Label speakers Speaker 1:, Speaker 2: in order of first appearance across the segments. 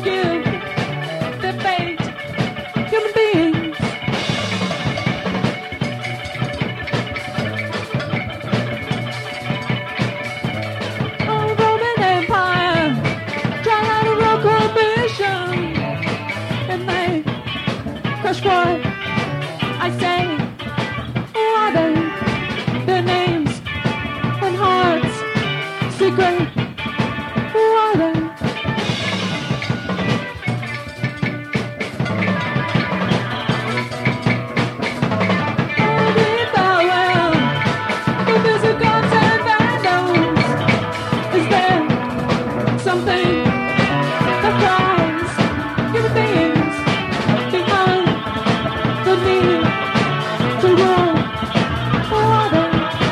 Speaker 1: give their fate, human beings. Oh, Roman Empire, try out a royal commission, and they crush what I say. Who are they? Their names and hearts, secret. Who are they? Oh, be farewell. If there's a gods and vandals, is there something that cries human beings behind the need to rule? Who are they?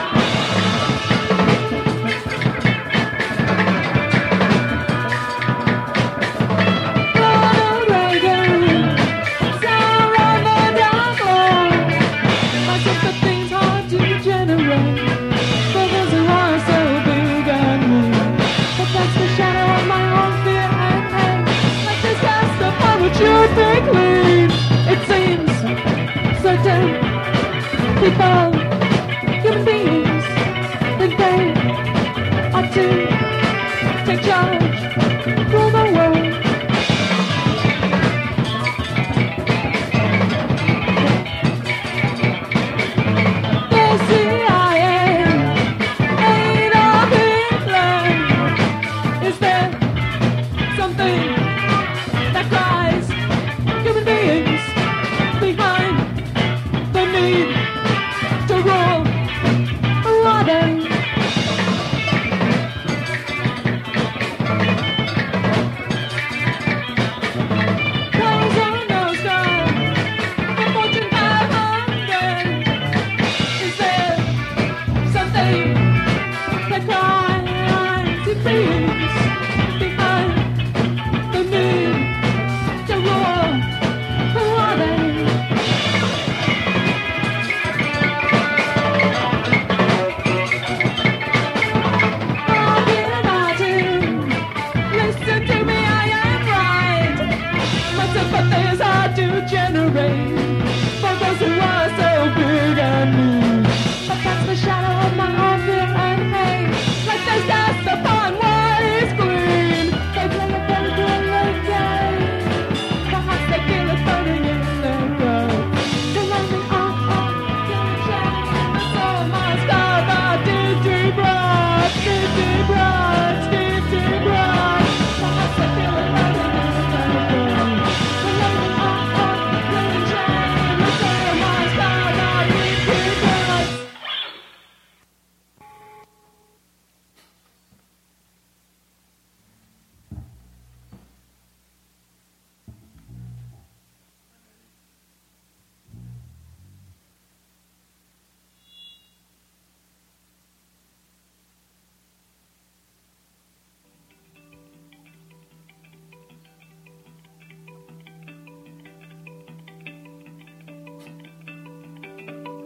Speaker 1: Ronald Reagan, Sarah on the dark lord. My sympathy's hard to generate, for those who are so big and mean. But that's the shadow of my own fear and hate. Like this cast upon which you'd be clean. It seems certain people, human beings, think they ought to take charge.